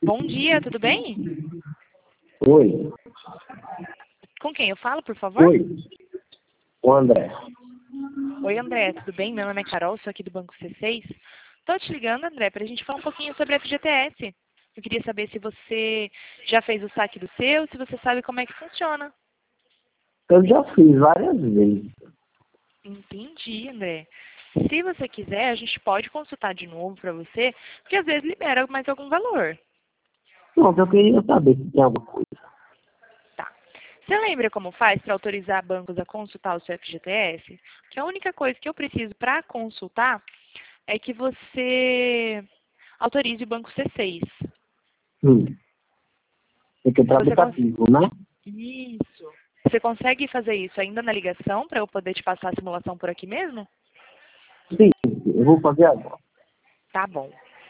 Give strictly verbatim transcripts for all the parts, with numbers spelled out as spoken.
Bom dia, tudo bem? Oi. Com quem eu falo, por favor? Oi. O André. Oi, André, tudo bem? Meu nome é Carol, sou aqui do Banco C seis. Estou te ligando, André, para a gente falar um pouquinho sobre a F G T S. Eu queria saber se você já fez o saque do seu, se você sabe como é que funciona. Eu já fiz várias vezes. Entendi, André. Se você quiser, a gente pode consultar de novo para você, porque às vezes libera mais algum valor. Pronto, eu queria saber se tem alguma coisa. Tá. Você lembra como faz para autorizar bancos a consultar o seu F G T S? Que a única coisa que eu preciso para consultar é que você autorize o Banco C seis. Hum. Tem que entrar no Você cons... aplicativo, né? Isso. Você consegue fazer isso ainda na ligação para eu poder te passar a simulação por aqui mesmo? Sim, eu vou fazer agora. Tá bom.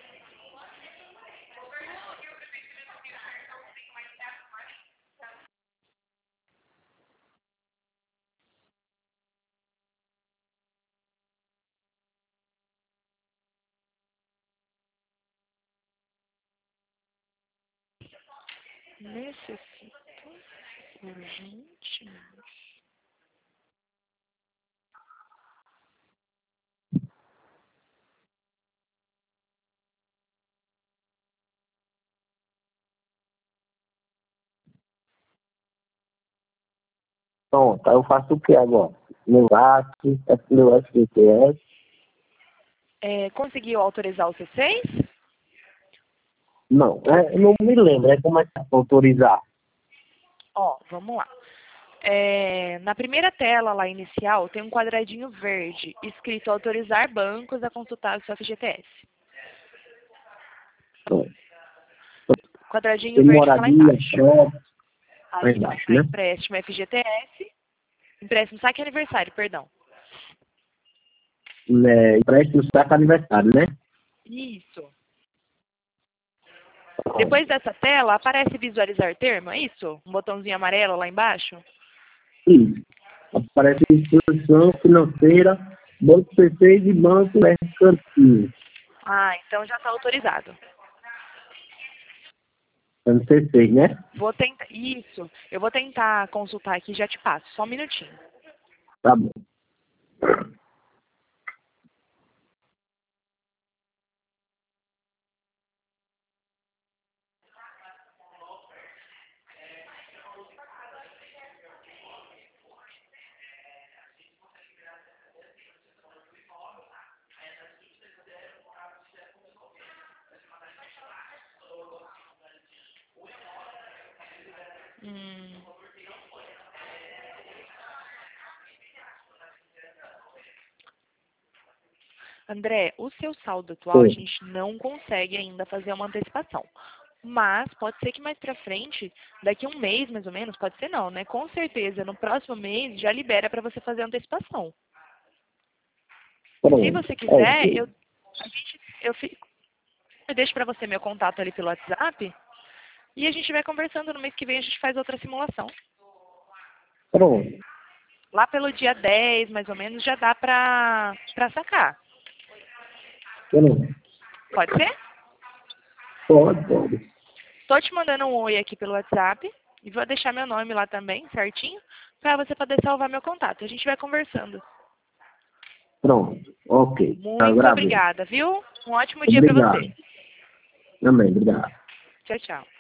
Necessito urgente. Pronto, aí eu faço o que agora? Meu A C, meu F G T S. É, conseguiu autorizar o C seis? Não, é, eu não me lembro. É como é que é pra autorizar? Ó, vamos lá. É, na primeira tela lá inicial tem um quadradinho verde escrito autorizar bancos a consultar o seu F G T S. Pronto. O quadradinho Tem verde está lá moradia, embaixo. shopping, lá Aí embaixo, tá né? empréstimo F G T S, empréstimo saque aniversário, perdão. É, empréstimo saco aniversário, né? Isso. Pronto. Depois dessa tela aparece visualizar termo, é isso? Um botãozinho amarelo lá embaixo? Isso. Aparece instituição financeira, Banco C seis e Banco Mercantil. Ah, então já está autorizado. É no C seis, né? Vou tentar. Isso. Eu vou tentar consultar aqui e já te passo. Só um minutinho. Tá bom. Hum. André, o seu saldo atual a Sim. gente não consegue ainda fazer uma antecipação. Mas pode ser que mais pra frente, daqui um mês mais ou menos, pode ser não, né? Com certeza, no próximo mês já libera para você fazer a antecipação. Se Pronto. você quiser, Ok. eu, a gente, eu, fi- eu deixo para você meu contato ali pelo WhatsApp e a gente vai conversando. No mês que vem a gente faz outra simulação. Pronto. Lá pelo dia dez, mais ou menos, já dá pra, pra sacar. Pronto. Pode ser? Pode, pode. Tô te mandando um oi aqui pelo WhatsApp e vou deixar meu nome lá também, certinho, pra você poder salvar meu contato. A gente vai conversando. Pronto. Ok. Tá, Muito gravei. obrigada, viu? Um ótimo dia pra você. Obrigado. Também, obrigado. Tchau, tchau.